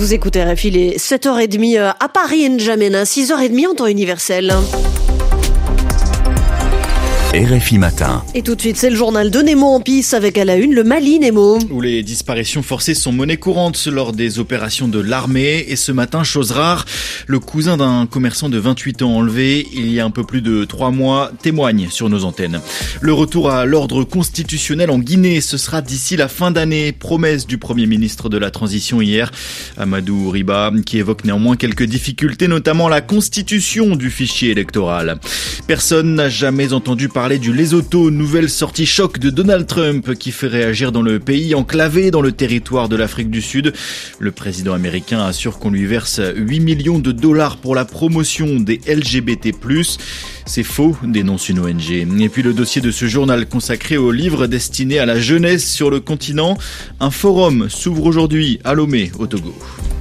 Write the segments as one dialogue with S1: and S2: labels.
S1: Vous écoutez RFI, il est 7h30 à Paris, N'Djamena, 6h30 en temps universel.
S2: RFI Matin.
S1: Et tout de suite, c'est le journal de Nemo en piste avec à la une le Mali, Nemo.
S3: Où les disparitions forcées sont monnaie courante lors des opérations de l'armée. Et ce matin, chose rare, le cousin d'un commerçant de 28 ans enlevé il y a un peu plus de 3 mois témoigne sur nos antennes. Le retour à l'ordre constitutionnel en Guinée, ce sera d'ici la fin d'année. Promesse du Premier ministre de la Transition hier, Amadou Riba, qui évoque néanmoins quelques difficultés, notamment la constitution du fichier électoral. Personne n'a jamais entendu parler du Lesotho, nouvelle sortie choc de Donald Trump qui fait réagir dans le pays enclavé dans le territoire de l'Afrique du Sud. Le président américain assure qu'on lui verse 8 millions de dollars pour la promotion des LGBT+. C'est faux, dénonce une ONG. Et puis le dossier de ce journal consacré aux livres destinés à la jeunesse sur le continent. Un forum s'ouvre aujourd'hui à Lomé, au Togo.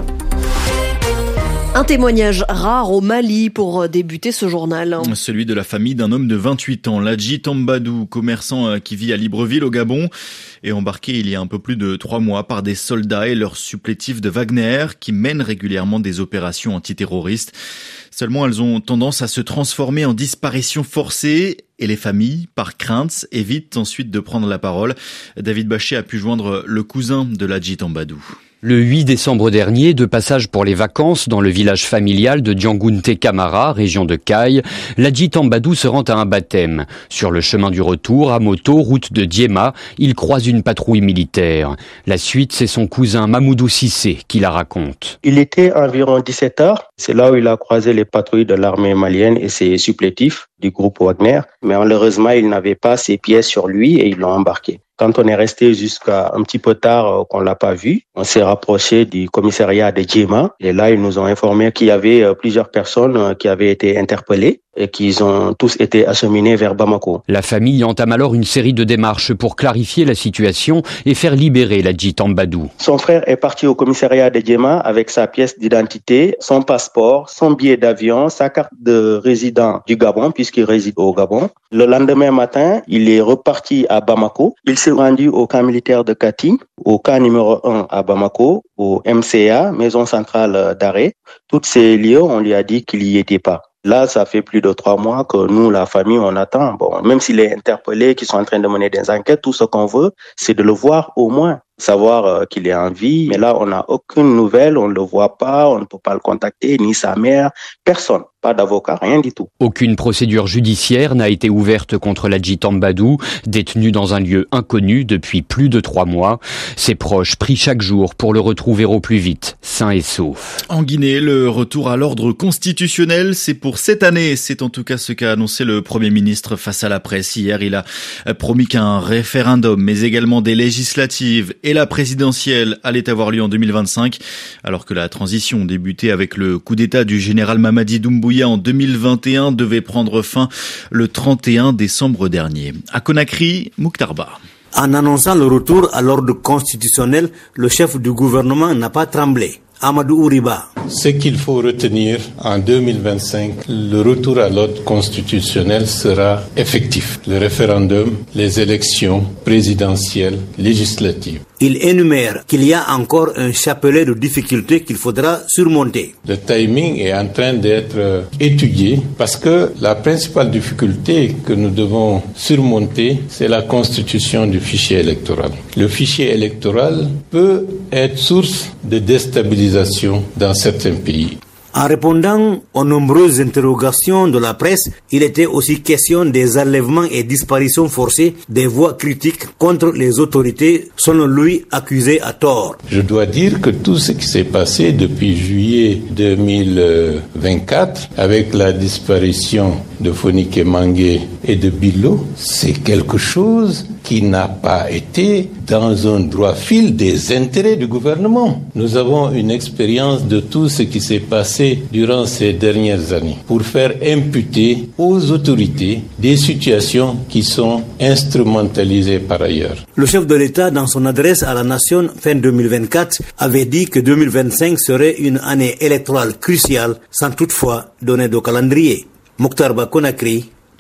S1: Un témoignage rare au Mali pour débuter ce journal.
S3: Celui de la famille d'un homme de 28 ans, Ladji Tambadou, commerçant qui vit à Libreville au Gabon, est embarqué il y a un peu plus de 3 mois par des soldats et leurs supplétifs de Wagner qui mènent régulièrement des opérations antiterroristes. Seulement, elles ont tendance à se transformer en disparitions forcées et les familles, par crainte, évitent ensuite de prendre la parole. David Bachet a pu joindre le cousin de Ladji Tambadou.
S4: Le 8 décembre dernier, de passage pour les vacances dans le village familial de Diangounté Camara, région de Caille, Ladji Tambadou se rend à un baptême. Sur le chemin du retour, à moto, route de Diema, il croise une patrouille militaire. La suite, c'est son cousin Mamoudou Cissé qui la raconte.
S5: Il était environ 17 heures. C'est là où il a croisé les patrouilles de l'armée malienne et ses supplétifs du groupe Wagner. Mais malheureusement, il n'avait pas ses pièces sur lui et ils l'ont embarqué. Quand on est resté jusqu'à un petit peu tard qu'on l'a pas vu, on s'est rapproché du commissariat de Diema et là ils nous ont informé qu'il y avait plusieurs personnes qui avaient été interpellées et qu'ils ont tous été acheminés vers Bamako.
S4: La famille entame alors une série de démarches pour clarifier la situation et faire libérer Ladji Tambadou.
S5: Son frère est parti au commissariat de Diema avec sa pièce d'identité, son passeport, son billet d'avion, sa carte de résident du Gabon puisqu'il réside au Gabon. Le lendemain matin, il est reparti à Bamako. Il s'est rendu au camp militaire de Kati, au camp numéro 1 à Bamako, au MCA, Maison Centrale d'Arrêt. Toutes ces lieux, on lui a dit qu'il n'y était pas. Là, ça fait plus de 3 mois que nous, la famille, on attend. Bon, même s'il est interpellé, qu'ils sont en train de mener des enquêtes, tout ce qu'on veut, c'est de le voir au moins, savoir qu'il est en vie. Mais là, on n'a aucune nouvelle, on ne le voit pas, on ne peut pas le contacter, ni sa mère, personne. Pas d'avocat, rien du tout.
S4: Aucune procédure judiciaire n'a été ouverte contre Ladji Tambadou, détenu dans un lieu inconnu depuis plus de 3 mois. Ses proches prient chaque jour pour le retrouver au plus vite, sain et sauf.
S3: En Guinée, le retour à l'ordre constitutionnel, c'est pour cette année. C'est en tout cas ce qu'a annoncé le Premier ministre face à la presse. Hier, il a promis qu'un référendum, mais également des législatives et la présidentielle allaient avoir lieu en 2025, alors que la transition débutée avec le coup d'État du général Mamadi Doumbouya en 2021 devait prendre fin le 31 décembre dernier. À Conakry, Mouktarba.
S6: En annonçant le retour à l'ordre constitutionnel, le chef du gouvernement n'a pas tremblé. Amadou Riba.
S7: Ce qu'il faut retenir en 2025, le retour à l'ordre constitutionnel sera effectif. Le référendum, les élections présidentielles, législatives.
S6: Il énumère qu'il y a encore un chapelet de difficultés qu'il faudra surmonter.
S7: Le timing est en train d'être étudié parce que la principale difficulté que nous devons surmonter, c'est la constitution du fichier électoral. Le fichier électoral peut être source de déstabilisation dans certains pays.
S6: En répondant aux nombreuses interrogations de la presse, il était aussi question des enlèvements et disparitions forcées, des voix critiques contre les autorités, selon lui accusées à tort.
S7: Je dois dire que tout ce qui s'est passé depuis juillet 2024, avec la disparition de Fonike Mangué et de Bilo, c'est quelque chose qui n'a pas été dans un droit fil des intérêts du gouvernement. Nous avons une expérience de tout ce qui s'est passé durant ces dernières années pour faire imputer aux autorités des situations qui sont instrumentalisées par ailleurs.
S6: Le chef de l'État, dans son adresse à la nation fin 2024, avait dit que 2025 serait une année électorale cruciale, sans toutefois donner de calendrier. Mouktarba, Conakry,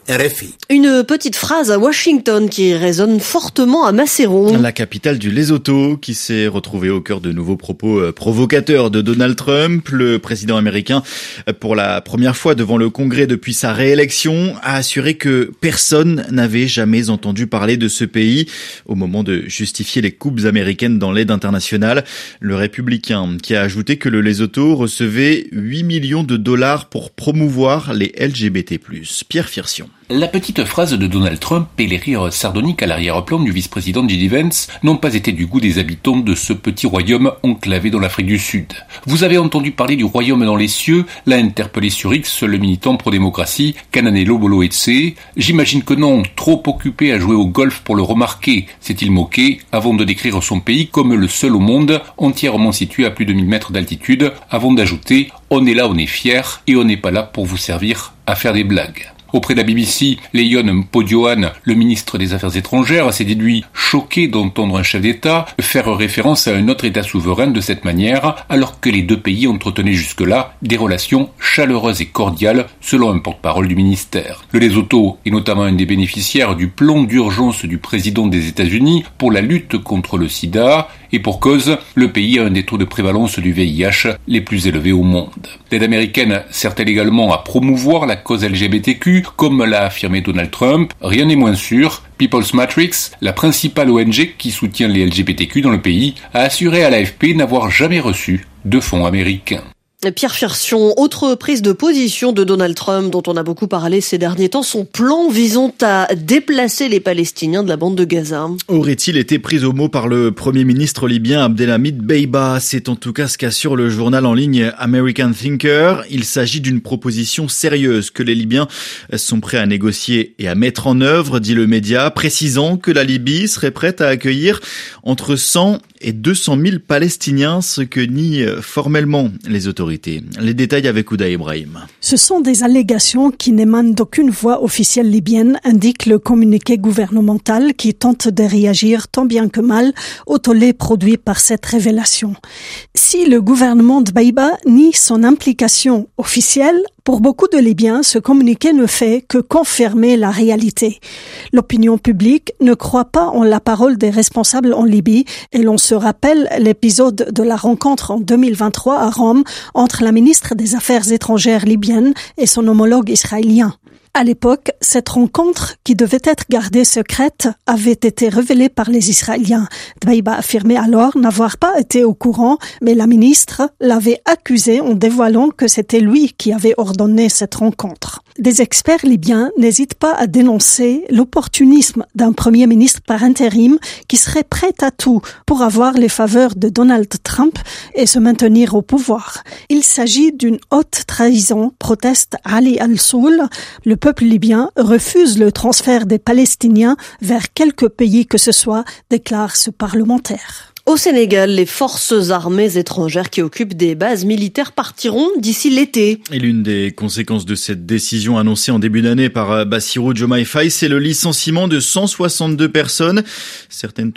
S6: RFI.
S1: Une petite phrase à Washington qui résonne fortement à Maceiron.
S3: La capitale du Lesotho qui s'est retrouvée au cœur de nouveaux propos provocateurs de Donald Trump. Le président américain, pour la première fois devant le Congrès depuis sa réélection, a assuré que personne n'avait jamais entendu parler de ce pays au moment de justifier les coupes américaines dans l'aide internationale. Le républicain qui a ajouté que le Lesotho recevait 8 millions de dollars pour promouvoir les LGBT+. Pierre Firsion.
S8: La petite phrase de Donald Trump et les rires sardoniques à l'arrière-plan du vice-président J.D. Vance n'ont pas été du goût des habitants de ce petit royaume enclavé dans l'Afrique du Sud. Vous avez entendu parler du royaume dans les cieux, l'a interpellé sur X le militant pro-démocratie Kananelo Bolo-Etse. J'imagine que non, trop occupé à jouer au golf pour le remarquer, s'est-il moqué, avant de décrire son pays comme le seul au monde, entièrement situé à plus de 1000 mètres d'altitude, avant d'ajouter « On est là, on est fiers, et on n'est pas là pour vous servir à faire des blagues ». Auprès de la BBC, Leon Mpodioan, le ministre des Affaires étrangères, s'est déduit choqué d'entendre un chef d'État faire référence à un autre État souverain de cette manière, alors que les deux pays entretenaient jusque-là des relations chaleureuses et cordiales, selon un porte-parole du ministère. Le Lesotho est notamment un des bénéficiaires du plan d'urgence du président des États-Unis pour la lutte contre le sida, et pour cause, le pays a un des taux de prévalence du VIH les plus élevés au monde. L'aide américaine sert-elle également à promouvoir la cause LGBTQ, comme l'a affirmé Donald Trump? Rien n'est moins sûr. People's Matrix, la principale ONG qui soutient les LGBTQ dans le pays, a assuré à l'AFP n'avoir jamais reçu de fonds américains.
S1: Pierre Firsion, autre prise de position de Donald Trump dont on a beaucoup parlé ces derniers temps, son plan visant à déplacer les Palestiniens de la bande de Gaza.
S3: Aurait-il été pris au mot par le Premier ministre libyen Abdelhamid Dbeibah? C'est en tout cas ce qu'assure le journal en ligne American Thinker. Il s'agit d'une proposition sérieuse que les Libyens sont prêts à négocier et à mettre en œuvre, dit le média, précisant que la Libye serait prête à accueillir entre 100 et 200 000 Palestiniens, ce que nient formellement les autorités. Les détails avec Ouda Ibrahim.
S9: Ce sont des allégations qui n'émanent d'aucune voix officielle libyenne, indique le communiqué gouvernemental qui tente de réagir tant bien que mal au tollé produit par cette révélation. Si le gouvernement de Dbeibah nie son implication officielle, pour beaucoup de Libyens, ce communiqué ne fait que confirmer la réalité. L'opinion publique ne croit pas en la parole des responsables en Libye et l'on se rappelle l'épisode de la rencontre en 2023 à Rome entre la ministre des Affaires étrangères libyenne et son homologue israélien. À l'époque, cette rencontre, qui devait être gardée secrète, avait été révélée par les Israéliens. Dbeibah affirmait alors n'avoir pas été au courant, mais la ministre l'avait accusé en dévoilant que c'était lui qui avait ordonné cette rencontre. Des experts libyens n'hésitent pas à dénoncer l'opportunisme d'un premier ministre par intérim qui serait prêt à tout pour avoir les faveurs de Donald Trump et se maintenir au pouvoir. Il s'agit d'une haute trahison, proteste Ali Al-Soul. Le peuple libyen refuse le transfert des Palestiniens vers quelque pays que ce soit, déclare ce parlementaire.
S1: Au Sénégal, les forces armées étrangères qui occupent des bases militaires partiront d'ici l'été.
S3: Et l'une des conséquences de cette décision annoncée en début d'année par Bassirou Diomaye Faye, c'est le licenciement de 162 personnes. Certaines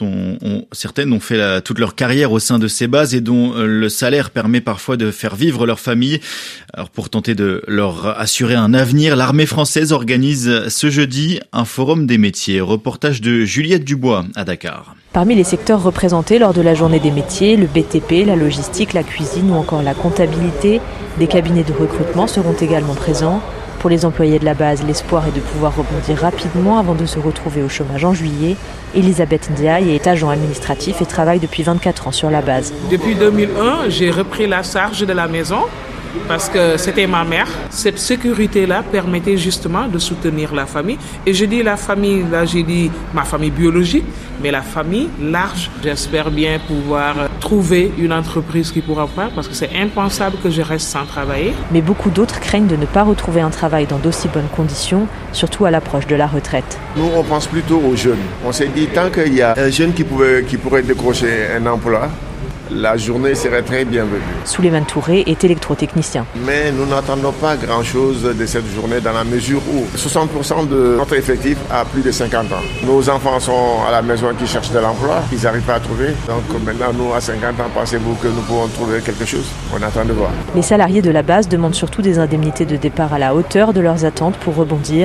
S3: ont fait toute leur carrière au sein de ces bases et dont le salaire permet parfois de faire vivre leur famille. Alors pour tenter de leur assurer un avenir, l'armée française organise ce jeudi un forum des métiers. Reportage de Juliette Dubois à Dakar.
S10: Parmi les secteurs représentés lors de la journée des métiers, le BTP, la logistique, la cuisine ou encore la comptabilité, des cabinets de recrutement seront également présents. Pour les employés de la base, l'espoir est de pouvoir rebondir rapidement avant de se retrouver au chômage en juillet. Elisabeth Ndiaye est agent administratif et travaille depuis 24 ans sur la base.
S11: Depuis 2001, j'ai repris la charge de la maison parce que c'était ma mère. Cette sécurité-là permettait justement de soutenir la famille. Et je dis la famille, là j'ai dit ma famille biologique, mais la famille large. J'espère bien pouvoir trouver une entreprise qui pourra faire parce que c'est impensable que je reste sans travailler.
S10: Mais beaucoup d'autres craignent de ne pas retrouver un travail dans d'aussi bonnes conditions, surtout à l'approche de la retraite.
S12: Nous, on pense plutôt aux jeunes. On s'est dit tant qu'il y a un jeune qui pourrait décrocher un emploi, la journée serait très bienvenue.
S10: Souleymane Touré est électrotechnicien.
S12: Mais nous n'attendons pas grand-chose de cette journée dans la mesure où 60% de notre effectif a plus de 50 ans. Nos enfants sont à la maison qui cherchent de l'emploi, ils n'arrivent pas à trouver. Donc maintenant, nous, à 50 ans, pensez-vous que nous pouvons trouver quelque chose? On attend de voir.
S10: Les salariés de la base demandent surtout des indemnités de départ à la hauteur de leurs attentes pour rebondir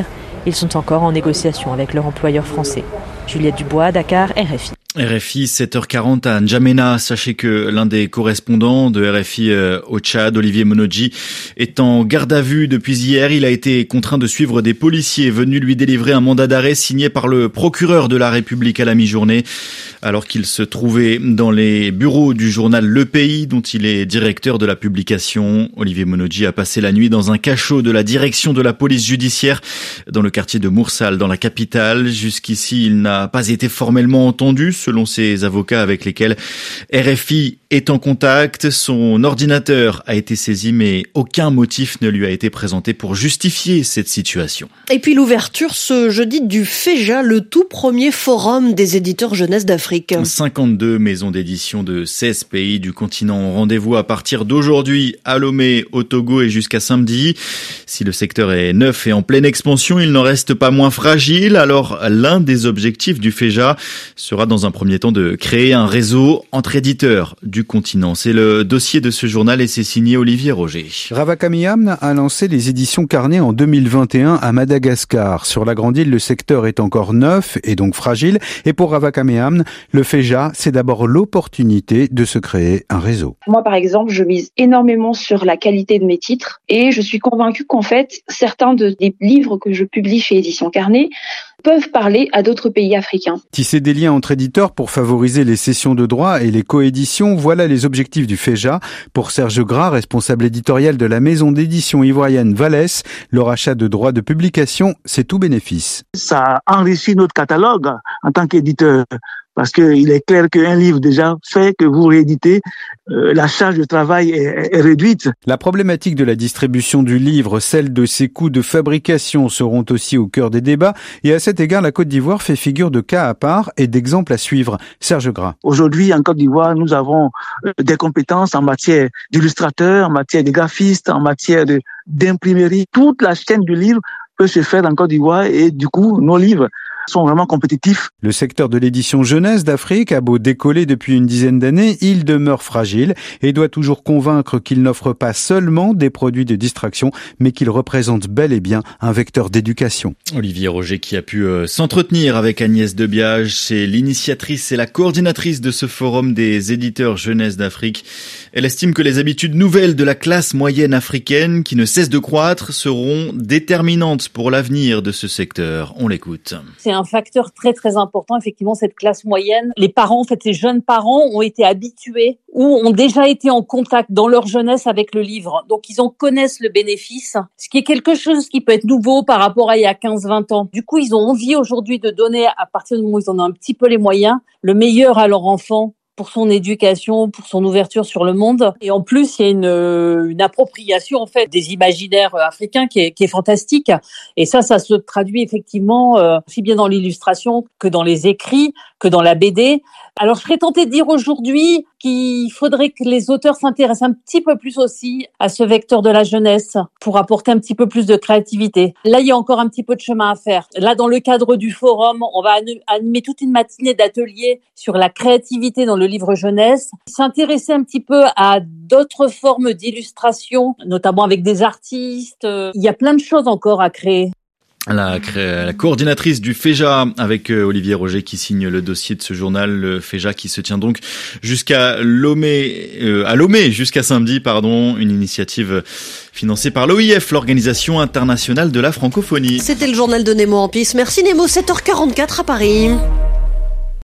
S10: Ils sont encore en négociation avec leur employeur français. Juliette Dubois, Dakar, RFI.
S3: RFI, 7h40 à N'Djamena. Sachez que l'un des correspondants de RFI au Tchad, Olivier Monodji, est en garde à vue depuis hier. Il a été contraint de suivre des policiers venus lui délivrer un mandat d'arrêt signé par le procureur de la République à la mi-journée, alors qu'il se trouvait dans les bureaux du journal Le Pays, dont il est directeur de la publication. Olivier Monodji a passé la nuit dans un cachot de la direction de la police judiciaire dans le quartier de Moursal, dans la capitale. Jusqu'ici, il n'a pas été formellement entendu, selon ses avocats avec lesquels RFI est en contact. Son ordinateur a été saisi, mais aucun motif ne lui a été présenté pour justifier cette situation.
S1: Et puis l'ouverture ce jeudi du FEJA, le tout premier forum des éditeurs jeunesse d'Afrique.
S3: 52 maisons d'édition de 16 pays du continent ont rendez-vous à partir d'aujourd'hui à Lomé, au Togo et jusqu'à samedi. Si le secteur est neuf et en pleine expansion, il n'en reste pas moins fragile. Alors l'un des objectifs du FEJA sera dans un premier temps de créer un réseau entre éditeurs du continent. C'est le dossier de ce journal et c'est signé Olivier Roger.
S13: Ravaka Miamne a lancé les éditions Carnet en 2021 à Madagascar. Sur la grande île, le secteur est encore neuf et donc fragile. Et pour Ravaka Miamne, le FEJA, c'est d'abord l'opportunité de se créer un réseau.
S14: Moi, par exemple, je mise énormément sur la qualité de mes titres et je suis convaincue qu'en fait, certains des livres que je publie chez Éditions Carnet peuvent parler à d'autres pays africains.
S13: Tisser des liens entre éditeurs pour favoriser les cessions de droits et les coéditions, voilà les objectifs du FEJA. Pour Serge Gras, responsable éditorial de la maison d'édition ivoirienne Vallès, le rachat de droits de publication, c'est tout bénéfice.
S15: Ça enrichit notre catalogue en tant qu'éditeur. Parce qu'il est clair qu'un livre déjà fait que vous rééditez, la charge de travail est réduite.
S13: La problématique de la distribution du livre, celle de ses coûts de fabrication seront aussi au cœur des débats. Et à cet égard, la Côte d'Ivoire fait figure de cas à part et d'exemple à suivre. Serge Gras.
S15: Aujourd'hui, en Côte d'Ivoire, nous avons des compétences en matière d'illustrateurs, en matière de graphistes, en matière d'imprimerie. Toute la chaîne du livre peut se faire en Côte d'Ivoire et du coup, nos livres sont vraiment compétitifs.
S13: Le secteur de l'édition jeunesse d'Afrique a beau décoller depuis une dizaine d'années, il demeure fragile et doit toujours convaincre qu'il n'offre pas seulement des produits de distraction, mais qu'il représente bel et bien un vecteur d'éducation.
S3: Olivier Roger qui a pu s'entretenir avec Agnès Debiage, c'est l'initiatrice et la coordinatrice de ce forum des éditeurs jeunesse d'Afrique. Elle estime que les habitudes nouvelles de la classe moyenne africaine, qui ne cessent de croître, seront déterminantes pour l'avenir de ce secteur. On l'écoute.
S16: C'est un facteur très très important, effectivement, cette classe moyenne. Les parents, en fait, les jeunes parents ont été habitués ou ont déjà été en contact dans leur jeunesse avec le livre. Donc, ils en connaissent le bénéfice, ce qui est quelque chose qui peut être nouveau par rapport à il y a 15-20 ans. Du coup, ils ont envie aujourd'hui de donner, à partir du moment où ils en ont un petit peu les moyens, le meilleur à leur enfant pour son éducation, pour son ouverture sur le monde. Et en plus, il y a une appropriation, en fait, des imaginaires africains qui est fantastique. Et ça se traduit effectivement aussi bien dans l'illustration que dans les écrits, que dans la BD. Alors, je serais tentée de dire aujourd'hui qu'il faudrait que les auteurs s'intéressent un petit peu plus aussi à ce vecteur de la jeunesse pour apporter un petit peu plus de créativité. Là, il y a encore un petit peu de chemin à faire. Là, dans le cadre du forum, on va animer toute une matinée d'ateliers sur la créativité dans le livre jeunesse, s'intéresser un petit peu à d'autres formes d'illustration, notamment avec des artistes. Il y a plein de choses encore à créer.
S3: La coordinatrice du FEJA avec Olivier Roger qui signe le dossier de ce journal, le FEJA qui se tient donc jusqu'à Lomé, jusqu'à samedi, une initiative financée par l'OIF, l'Organisation internationale de la francophonie.
S1: C'était le journal de Nemo en piste. Merci Nemo, 7h44 à Paris.